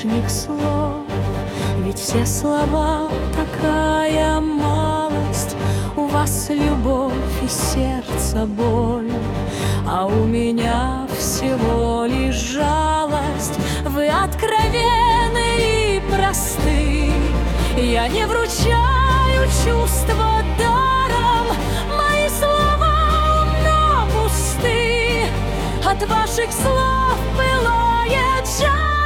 лишних слов. Ведь все слова такая малость, у вас любовь и сердце боль, а у меня всего лишь жалость. Вы откровенны и просты, я не вручаю чувства даром, мои слова умно пусты, от ваших слов пылает жар.